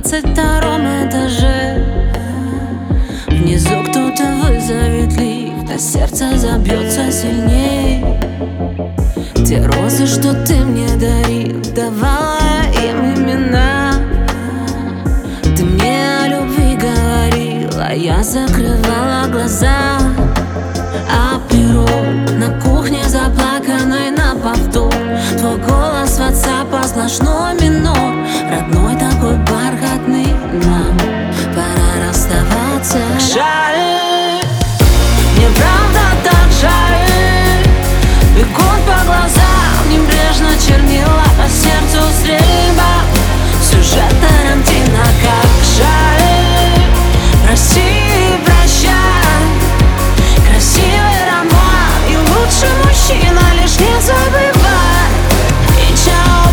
22-м этаже. Внизу кто-то вызовет лифт, а сердце забьется сильней. Те розы, что ты мне дарил, давала им имена. Ты мне о любви говорил, а я закрывала глаза. А пирог на кухне заплаканной на повтор. Твой голос в WhatsApp, сплошной минор. Родной такой бархатный нам, пора расставаться. Жаль, мне правда так жаль. Бегут по глазам, небрежно чернила, по сердцу стрельба. Сюжет Тарантино, как жаль. Прости, прощай. Красивый роман и лучший мужчина, лишь не забывай. И чао,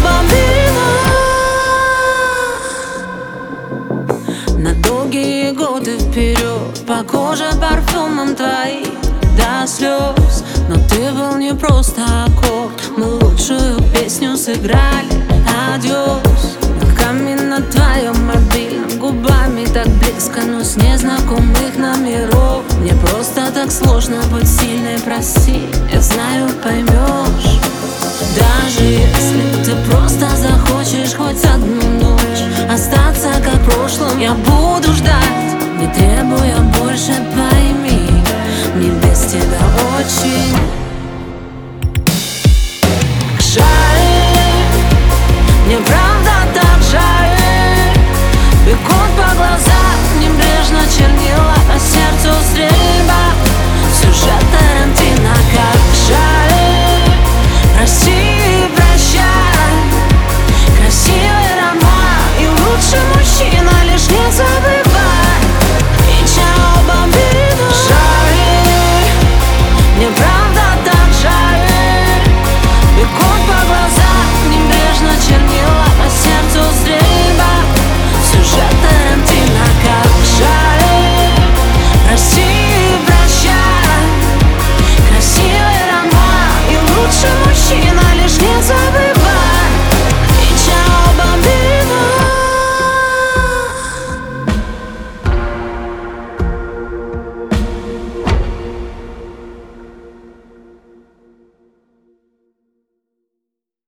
бомбина. На долгие годы вперед, по коже парфюмом твоим до слез. Но ты был не просто аккорд, мы лучшую песню сыграли. Адьос. Камень на твоем мобильном, губами так близко, но с незнакомых номеров. Мне просто так сложно быть сильной, прости, я знаю, поймешь. Даже если ты просто захочешь хоть одну ночь остаться как в прошлом, я буду ждать, не требуя больше, пойми, мне без тебя очень